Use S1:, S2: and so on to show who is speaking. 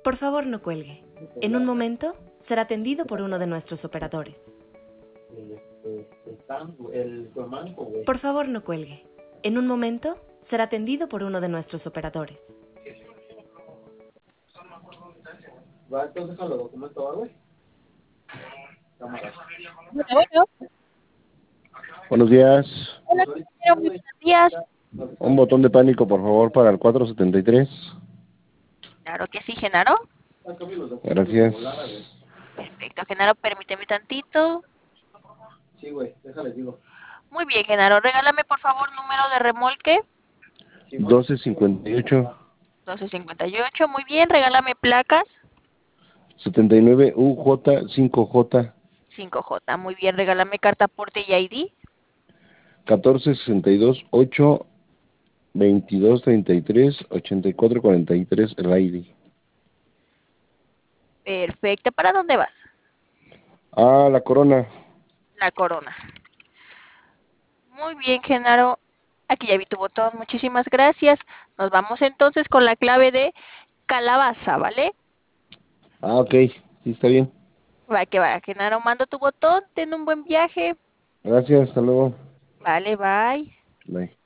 S1: Por favor, no cuelgue. En un momento será atendido por uno de nuestros operadores. Por favor, no cuelgue. En un momento será atendido por uno de nuestros operadores.
S2: Va, entonces con los documentos, ¿vale?
S3: Bueno, bueno.
S4: Buenos días.
S3: Hola, compañero, muy buenos días.
S4: Un botón de pánico, por favor, para el 473.
S3: Claro que sí, Genaro.
S4: Gracias.
S3: Perfecto, Genaro, permíteme tantito.
S2: Sí, güey, déjale, digo.
S3: Muy bien, Genaro, regálame por favor número de remolque.
S4: 1258.
S3: 1258, muy bien, regálame placas.
S4: 79 UJ 5J.
S3: 5J, muy bien, regálame carta aporte y ID.
S4: 1462 8 22 33 84 43 el ID.
S3: Perfecto, ¿para dónde vas?
S4: Ah, la corona.
S3: La Corona. Muy bien, Genaro. Aquí ya vi tu botón, muchísimas gracias. Nos vamos entonces con la clave de calabaza, ¿vale?
S4: Ah, ok. Sí, está bien.
S3: Va que va, Genaro, mando tu botón, ten un buen viaje.
S4: Gracias, hasta luego.
S3: Vale, bye.
S4: Bye.